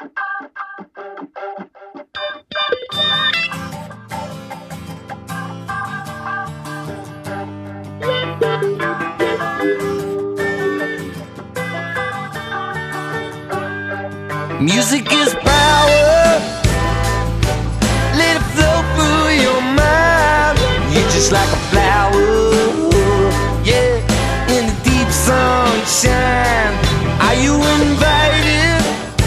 Music is power, let it flow through your mind. You're just like a flower, yeah, in the deep sunshine. Are you invited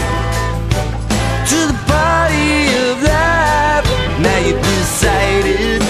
to the party of life? Now you've decided,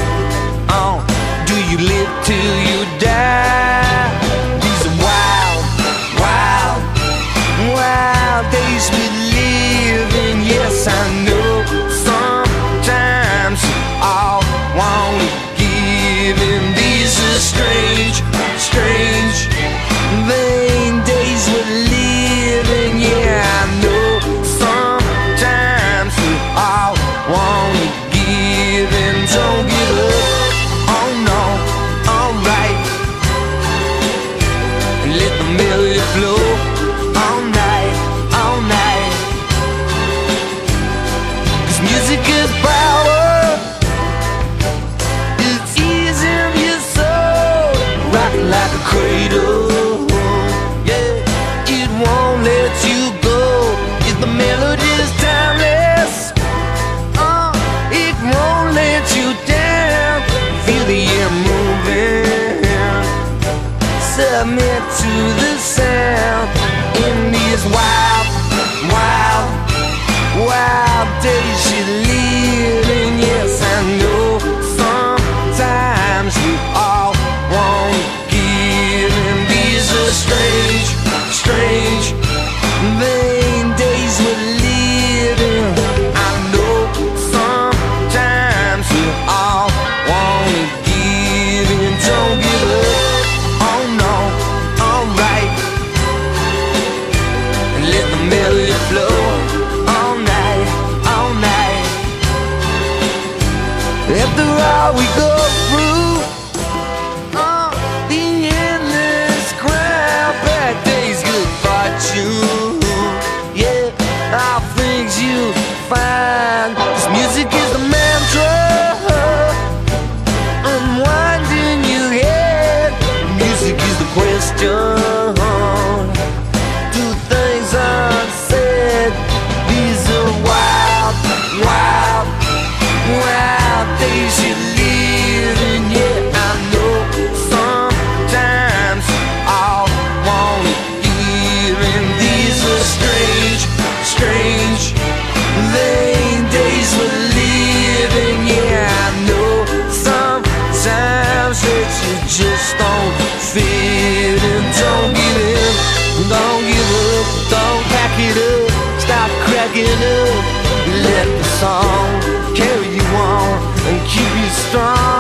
do you live till you die? These are wild, wild, wild days we live in. Yes, I know sometimes you all wanna give in. These are strange, strange, vain days we're living. Yeah, I know sometimes we all wanna give in. Don't give up, oh no, alright, and let the melody flow all night, all night. 'Cause music is power, it's easy in your soul, rocking like a cradle, yeah, it won't let you go. If the melody is timeless, it won't let you down. Feel the air moving, submit to the sound. In these wild, wild, wild days you're living. Yes, I know sometimes we all won't give in. These are strange, strange, vain days we're living. I know sometimes we all won't give in. Don't give up, oh no, alright, and let the melody flow all night, all night. After all we go through, the endless crowd, bad days, good fortune, yeah, all things you find. 'Cause music is the mantra, unwinding your head. Music is the question, do things unsaid. These are wild, wild, wild days you're living. Yeah, I know sometimes all wanna give in. These are strange, strange, vain days we're living. Yeah, I know sometimes that you just don't fit in. Don't give in, don't give up, don't pack it up, stop cracking up. Let the song carry you on and keep you strong.